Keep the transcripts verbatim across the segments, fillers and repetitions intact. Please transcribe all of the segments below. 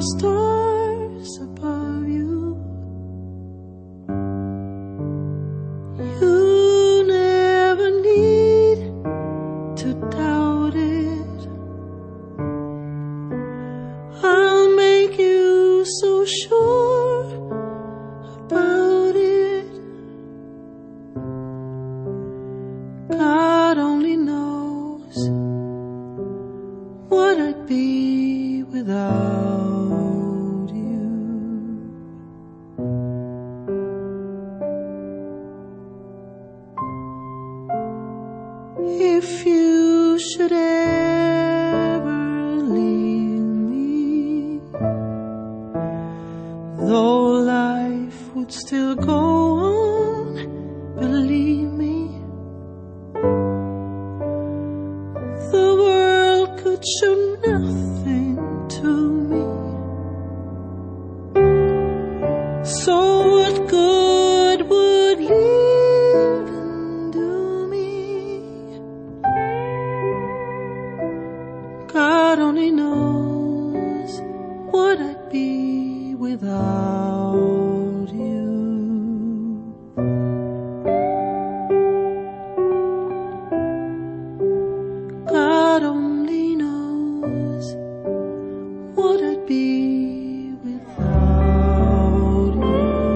stars above you. You never need to doubt it. I'll make you so sure about it. God only knows what I'd be without you. If you should ever leave me, though life would still go on, believe me, the world could show nothing to me. So what good would living do me? God only knows what I'd be without you. God only knows what I'd be without you.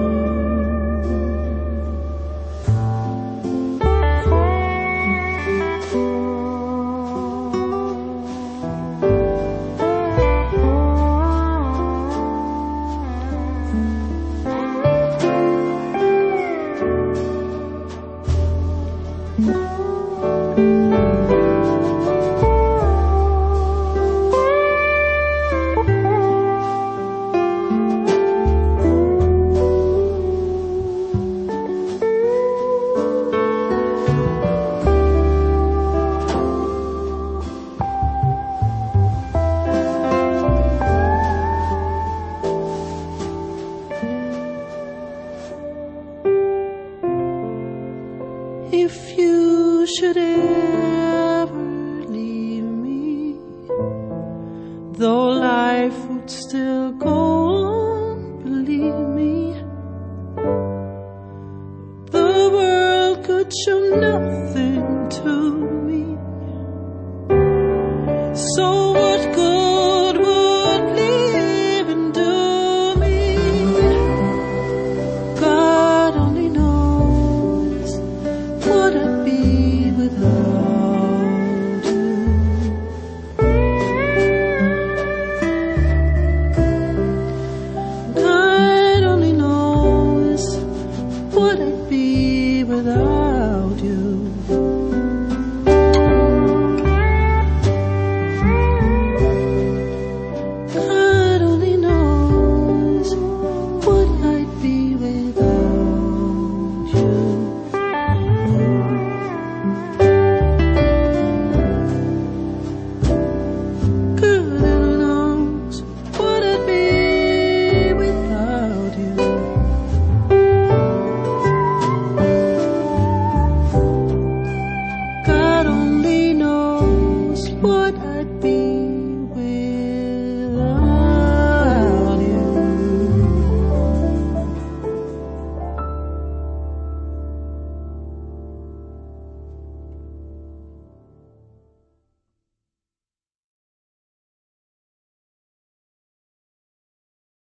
If you should ever leave me, though life would still go on, believe me, the world could show nothing to me. So